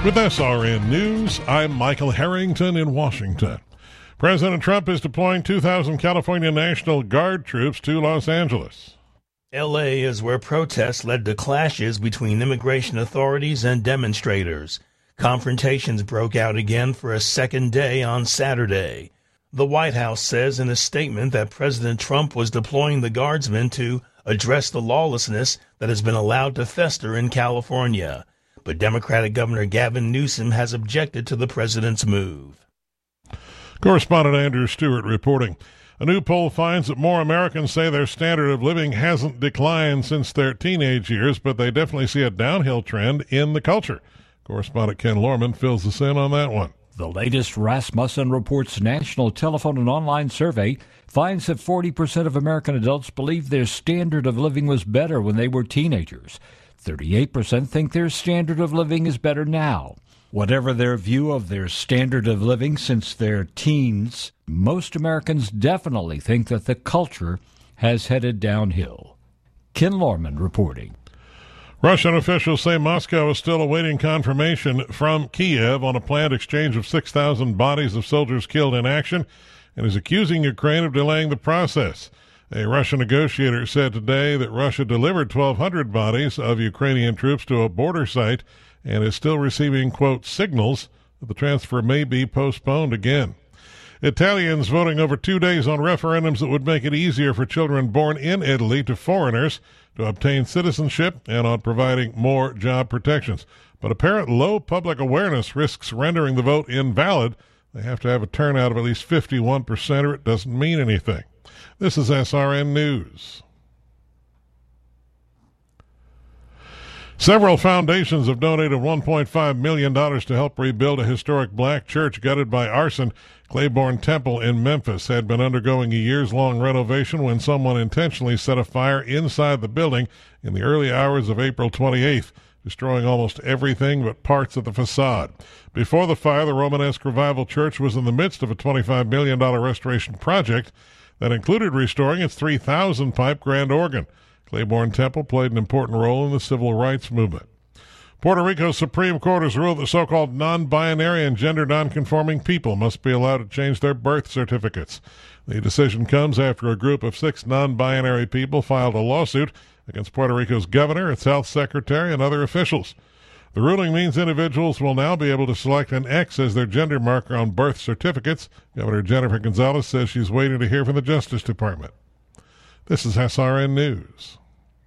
With SRN News, I'm Michael Harrington in Washington. President Trump is deploying 2,000 California National Guard troops to Los Angeles. L.A. is where protests led to clashes between immigration authorities and demonstrators. Confrontations broke out again for a second day on Saturday. The White House says in a statement that President Trump was deploying the Guardsmen to address the lawlessness that has been allowed to fester in California. But Democratic Governor Gavin Newsom has objected to the president's move. Correspondent Andrew Stewart reporting. A new poll finds that more Americans say their standard of living hasn't declined since their teenage years, but they definitely see a downhill trend in the culture. Correspondent Ken Lorman fills us in on that one. The latest Rasmussen Reports national telephone and online survey finds that 40% of American adults believe their standard of living was better when they were teenagers. 38% think their standard of living is better now. Whatever their view of their standard of living since their teens, most Americans definitely think that the culture has headed downhill. Ken Lorman reporting. Russian officials say Moscow is still awaiting confirmation from Kiev on a planned exchange of 6,000 bodies of soldiers killed in action and is accusing Ukraine of delaying the process. A Russian negotiator said today that Russia delivered 1,200 bodies of Ukrainian troops to a border site and is still receiving, quote, signals that the transfer may be postponed again. Italians voting over 2 days on referendums that would make it easier for children born in Italy to foreigners to obtain citizenship and on providing more job protections. But apparent low public awareness risks rendering the vote invalid. They have to have a turnout of at least 51% or it doesn't mean anything. This is SRN News. Several foundations have donated $1.5 million to help rebuild a historic black church gutted by arson. Claiborne Temple in Memphis had been undergoing a years-long renovation when someone intentionally set a fire inside the building in the early hours of April 28th, destroying almost everything but parts of the facade. Before the fire, the Romanesque Revival Church was in the midst of a $25 million restoration project that included restoring its 3,000-pipe grand organ. Claiborne Temple played an important role in the civil rights movement. Puerto Rico's Supreme Court has ruled that so-called non-binary and gender non-conforming people must be allowed to change their birth certificates. The decision comes after a group of 6 non-binary people filed a lawsuit against Puerto Rico's governor, its health secretary, and other officials. The ruling means individuals will now be able to select an X as their gender marker on birth certificates. Governor Jennifer Gonzalez says she's waiting to hear from the Justice Department. This is SRN News.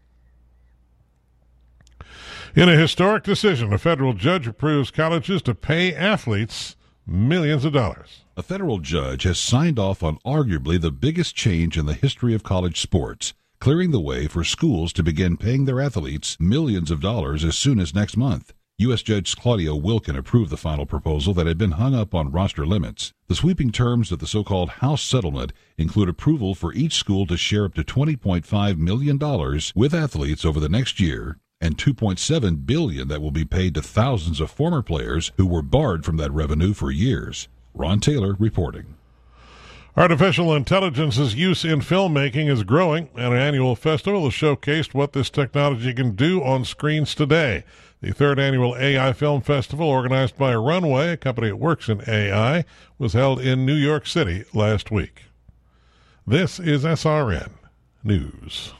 In a historic decision, a federal judge approves colleges to pay athletes millions of dollars. A federal judge has signed off on arguably the biggest change in the history of college sports, clearing the way for schools to begin paying their athletes millions of dollars as soon as next month. U.S. Judge Claudia Wilken approved the final proposal that had been hung up on roster limits. The sweeping terms of the so-called House settlement include approval for each school to share up to $20.5 million with athletes over the next year and $2.7 billion that will be paid to thousands of former players who were barred from that revenue for years. Ron Taylor reporting. Artificial intelligence's use in filmmaking is growing, and an annual festival has showcased what this technology can do on screens today. The 3rd annual AI Film Festival, organized by Runway, a company that works in AI, was held in New York City last week. This is SRN News.